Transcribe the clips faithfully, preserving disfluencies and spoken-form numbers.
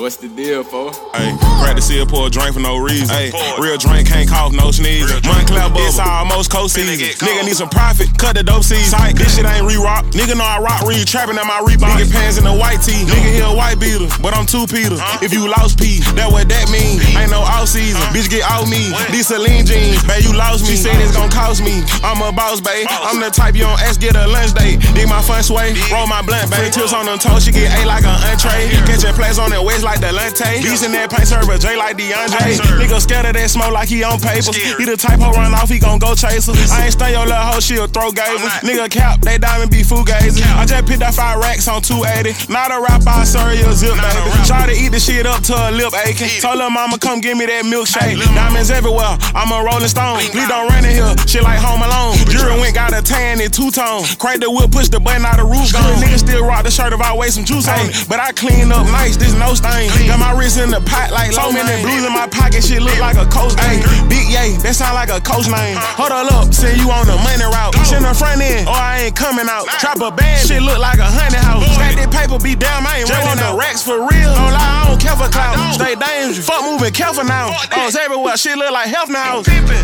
What's the deal, fo? Hey, crack the seal, pour a drink for no reason. Hey, real drink can't cough, no sneeze. Montclair bubble, it's almost co-season. Nigga need some profit, cut the dope season. This shit ain't re-rock. Nigga know I rock read, trapping at my Reebok. Nigga pants in the white tee. Nigga here a white beater, but I'm two Peter. If you lost P, that what that mean. Ain't no off season, bitch get out me. These Celine jeans, babe you lost me. She said it's gon' cost me. I'm a boss, babe. I'm the type you don't ask, get a lunch date. Dig my fun sway, roll my blunt, babe. Tips on them toes, she get A like an entree. Catching plays on the waist like the Lente. Beats in that paint, serve a J like DeAndre. Nigga scared of that smoke like he on papers. He the type ho run off, he gon' go chase her. I ain't stay your little hoe, she a throw gazer. Nigga cap, they diamond be fugazi. I just picked up five racks on two eighty. Not a rap, I serve you a zip, baby. Try to eat the shit up till her lip aching. Told her mama come give me that milkshake. Diamonds everywhere, I'm a rolling stone. Please don't run in here, shit like Home Alone. Jury went got a tan and two-tone. Crank the whip, push the button out the roof gone. Nigga still rock the shirt if I weigh some juice on it. But I clean up nice, this no stain. Got my wrist in the pot like so many blues in my pocket, shit look like a coach game. Big yay, that sound like a coach name. Hold her up, send you on the money route. Send her front end, or I ain't coming out. Drop a band, shit look like a honey house. Stack that paper, be damn, I ain't running the racks for real. Don't lie, I don't care for clout. Stay dangerous, fuck moving careful now. Oh, it's everywhere, shit look like health now.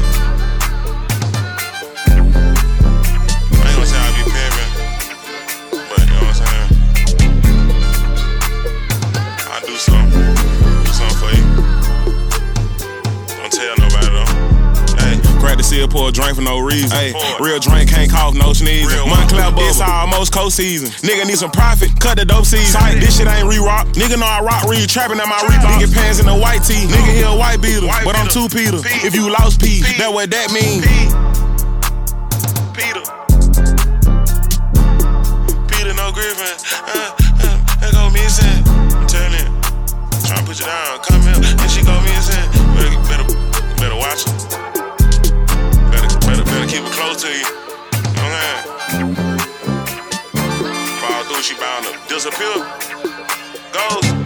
Seal, pour a drink for no reason. Ay, real drink can't cough, no sneeze. Montclair bubble, it's almost co-season. Nigga need some profit, cut the dope season. This shit ain't re-rock. Nigga know I rock read, trapping at my Reebok. Nigga pants in the white tee. Nigga here a white beater, but I'm two Peter. If you lost P, that what that mean. Peter. Peter, no Griffin. Uh, uh, that go missing. I'm telling you. Tryna put you down, come here, and she go missing. Better, better, better watch her. Better, better keep it close to you. You know what I'm saying? Fall through, she bound to disappear. Goes.